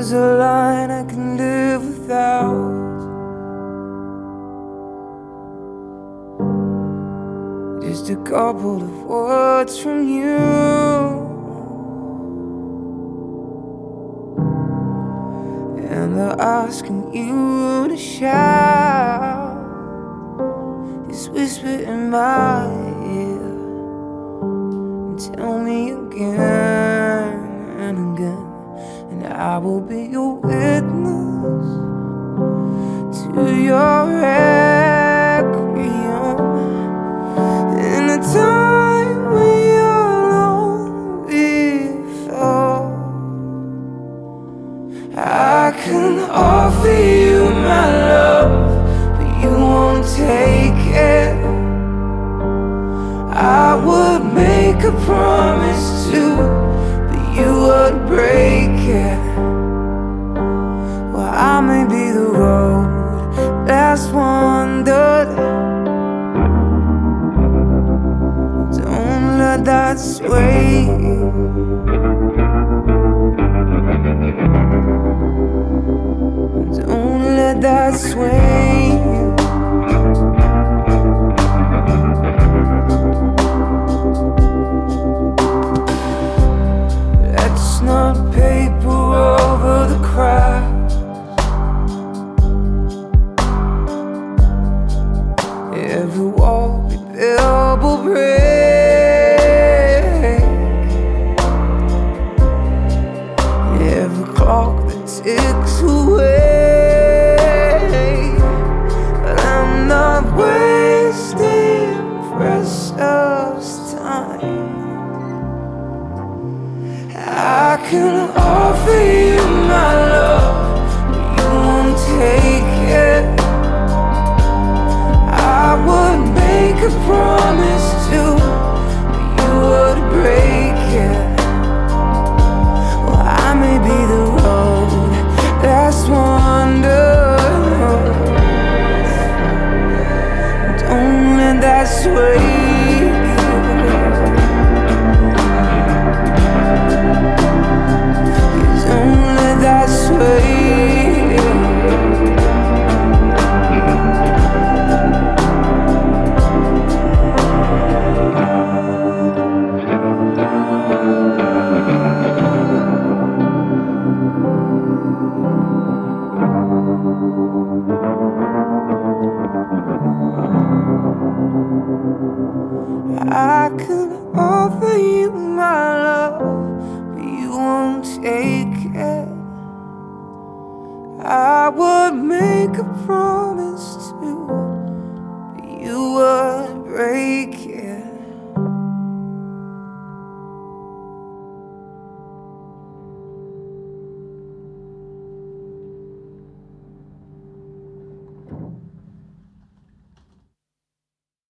was a line I can live without. Just a couple of words from you, and they're asking you to shout. Just whisper in my ear and tell me again and again, and I will be your witness to your requiem. In a time when you're lonely, I can offer you my love, but you won't take it. I would make a promise too, but you would break it. Well, I may be the road last wandered. Don't let that sway you. Don't let that sway you. Let's not paper over the cracks. Every wall we build will break. Every clock that ticks away. But I'm not wasting precious time. I can offer you my love, but you won't take it. I would make a promise too, but you would break it. Well, I may be the road last wandered. Don't let that sway you. Don't let that sway you. I could offer you my love, but you won't take it. I would make a promise